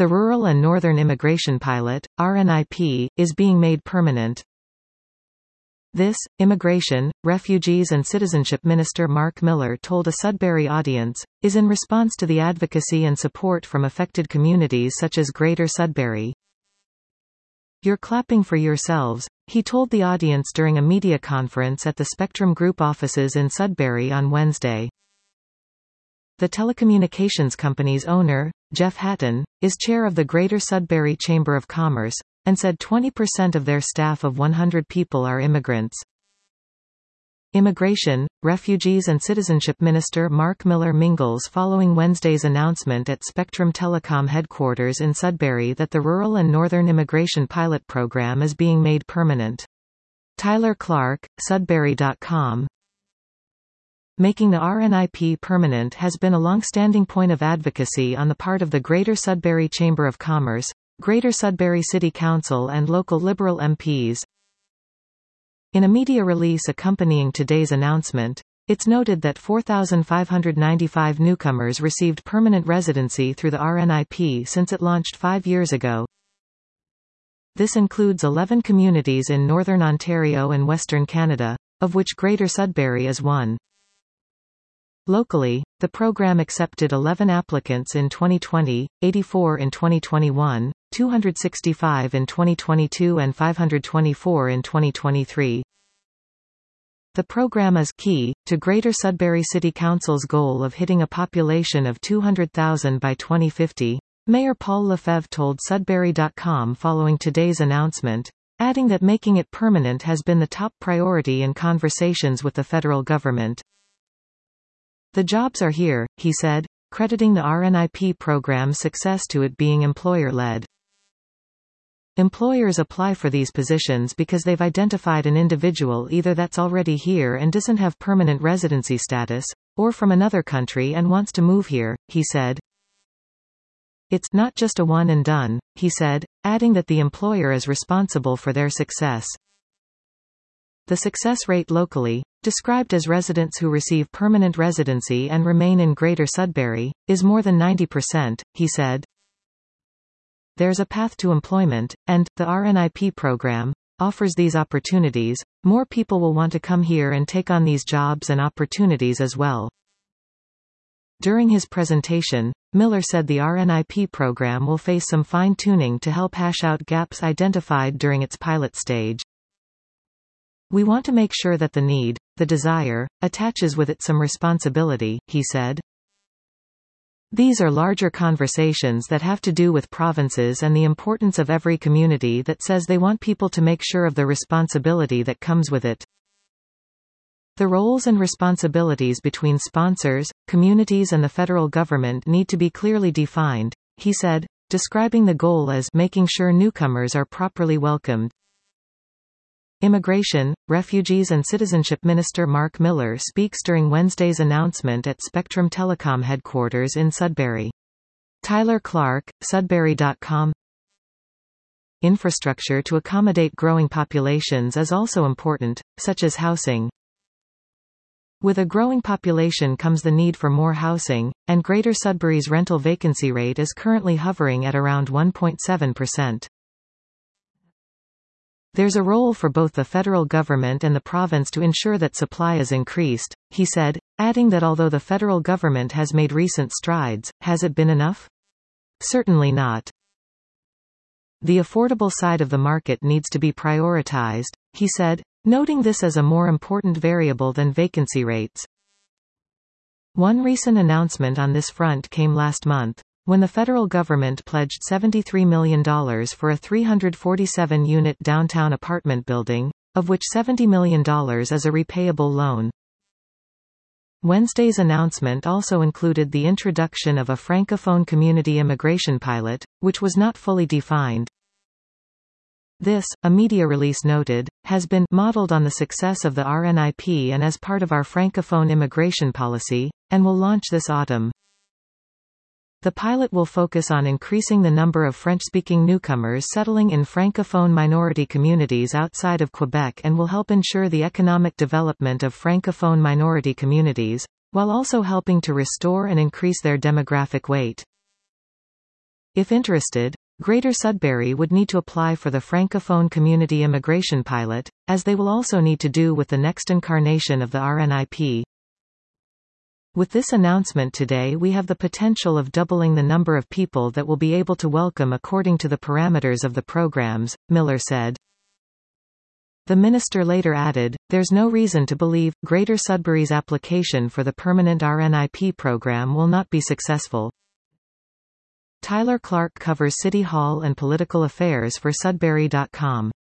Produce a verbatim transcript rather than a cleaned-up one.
The Rural and Northern Immigration Pilot, R N I P, is being made permanent. This, Immigration, Refugees and Citizenship Minister Mark Miller told a Sudbury audience, is in response to the advocacy and support from affected communities such as Greater Sudbury. "You're clapping for yourselves," he told the audience during a media conference at the Spectrum Group offices in Sudbury on Wednesday. The telecommunications company's owner, Jeff Hatton, is chair of the Greater Sudbury Chamber of Commerce, and said twenty percent of their staff of one hundred people are immigrants. Immigration, Refugees and Citizenship Minister Mark Miller mingles following Wednesday's announcement at Spectrum Telecom headquarters in Sudbury that the Rural and Northern Immigration Pilot Program is being made permanent. Tyler Clark, Sudbury dot com. Making the R N I P permanent has been a long-standing point of advocacy on the part of the Greater Sudbury Chamber of Commerce, Greater Sudbury City Council and local Liberal M Ps. In a media release accompanying today's announcement, it's noted that four thousand five hundred ninety-five newcomers received permanent residency through the R N I P since it launched five years ago. This includes eleven communities in Northern Ontario and Western Canada, of which Greater Sudbury is one. Locally, the program accepted eleven applicants in twenty twenty, eighty-four in twenty twenty-one, two hundred sixty-five in twenty twenty-two and five hundred twenty-four in twenty twenty-three. The program is key to Greater Sudbury City Council's goal of hitting a population of two hundred thousand by twenty fifty, Mayor Paul Lefebvre told Sudbury dot com following today's announcement, adding that making it permanent has been the top priority in conversations with the federal government. "The jobs are here," he said, crediting the R N I P program's success to it being employer-led. Employers apply for these positions because they've identified an individual either that's already here and doesn't have permanent residency status, or from another country and wants to move here, he said. "It's not just a one and done," he said, adding that the employer is responsible for their success. The success rate locally, described as residents who receive permanent residency and remain in Greater Sudbury, is more than ninety percent, he said. There's a path to employment, and, the R N I P program, offers these opportunities. More people will want to come here and take on these jobs and opportunities as well. During his presentation, Miller said the R N I P program will face some fine-tuning to help hash out gaps identified during its pilot stage. "We want to make sure that the need, the desire, attaches with it some responsibility," he said. "These are larger conversations that have to do with provinces and the importance of every community that says they want people to make sure of the responsibility that comes with it. The roles and responsibilities between sponsors, communities and the federal government need to be clearly defined," he said, describing the goal as making sure newcomers are properly welcomed. Immigration, Refugees and Citizenship Minister Mark Miller speaks during Wednesday's announcement at Spectrum Telecom headquarters in Sudbury. Tyler Clark, Sudbury dot com. Infrastructure to accommodate growing populations is also important, such as housing. With a growing population comes the need for more housing, and Greater Sudbury's rental vacancy rate is currently hovering at around one point seven percent. "There's a role for both the federal government and the province to ensure that supply is increased," he said, adding that although the federal government has made recent strides, has it been enough? Certainly not. "The affordable side of the market needs to be prioritized," he said, noting this as a more important variable than vacancy rates. One recent announcement on this front came last month, when the federal government pledged seventy-three million dollars for a three hundred forty-seven unit downtown apartment building, of which seventy million dollars is a repayable loan. Wednesday's announcement also included the introduction of a Francophone community immigration pilot, which was not fully defined. This, a media release noted, has been modeled on the success of the R N I P and as part of our Francophone immigration policy, and will launch this autumn. The pilot will focus on increasing the number of French-speaking newcomers settling in Francophone minority communities outside of Quebec and will help ensure the economic development of Francophone minority communities, while also helping to restore and increase their demographic weight. If interested, Greater Sudbury would need to apply for the Francophone Community Immigration Pilot, as they will also need to do with the next incarnation of the R N I P. With this announcement today, we have the potential of doubling the number of people that will be able to welcome according to the parameters of the programs, Miller said. The minister later added, "There's no reason to believe, Greater Sudbury's application for the permanent R N I P program will not be successful." Tyler Clark covers City Hall and political affairs for Sudbury dot com.